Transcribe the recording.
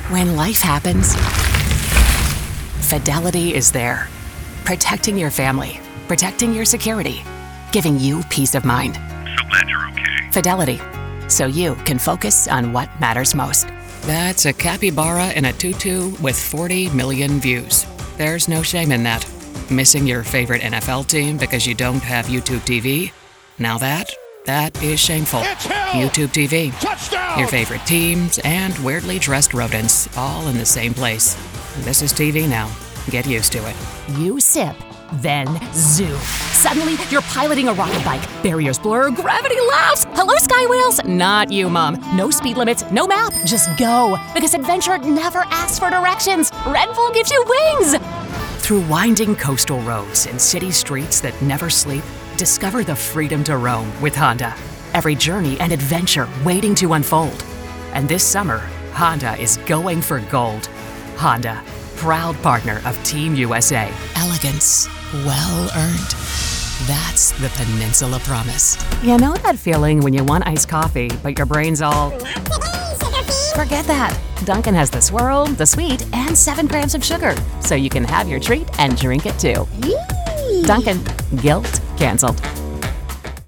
When life happens, Fidelity is there. Protecting your family, protecting your security, giving you peace of mind. So glad you're okay. Fidelity, so you can focus on what matters most. That's a capybara in a tutu with 40 million views. There's no shame in that. Missing your favorite NFL team because you don't have YouTube TV? Now that is shameful. YouTube TV. Touchdown! Your favorite teams and weirdly dressed rodents all in the same place. This is TV now. Get used to it. You sip, then zoo. Suddenly, you're piloting a rocket bike. Barriers blur, gravity laughs. Hello, Sky Whales. Not you, Mom. No speed limits, no map, just go. Because adventure never asks for directions. Red Bull gives you wings. Through winding coastal roads and city streets that never sleep, discover the freedom to roam with Honda. Every journey and adventure waiting to unfold. And this summer, Honda is going for gold. Honda, proud partner of Team USA. Elegance, well earned. That's the Peninsula Promise. You know that feeling when you want iced coffee, but your brain's all... Forget that. Dunkin' has the swirl, the sweet, and 7 grams of sugar, so you can have your treat and drink it too. Dunkin', guilt canceled.